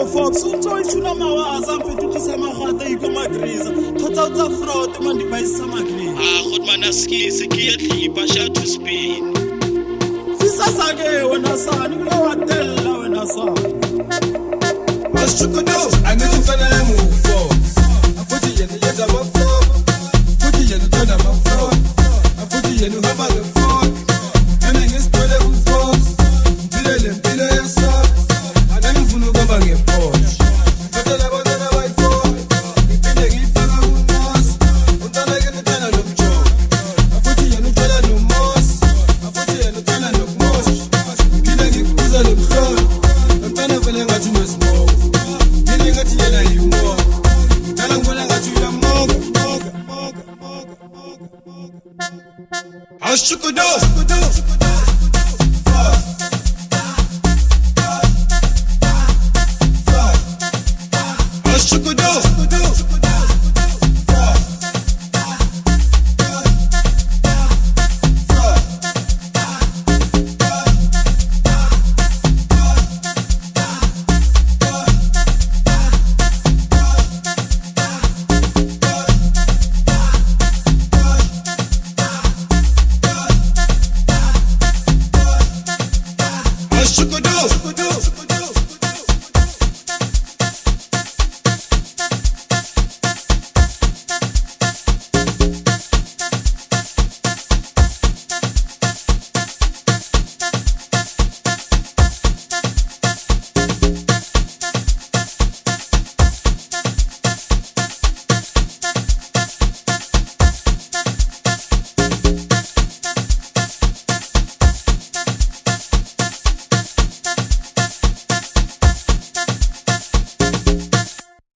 Fox unto ishuna mawaza mfethu tsama khata ikoma griza khotsa tsa fraud mandi ba isa magri God man askisi kiyadlipa sha to spin sisasake wena sani kula watella wena sani Mashukudo anifana na mufo afuti yenu yeza mafo afuti yenu tona mafo afuti yenu haba the fuck and I just put it for mpile yasa anani mfunu gaba ngepo Kutana bana waito ipinde gifana unos untana gene tana nokcho afuti yenu tana nomos afuti yenu tana nokmos kina gikuza lokho ntana vele ngathi nosmoke ngathi yena yimo ngala ngibona ngathi uyamoga Ashukudo Ashukudo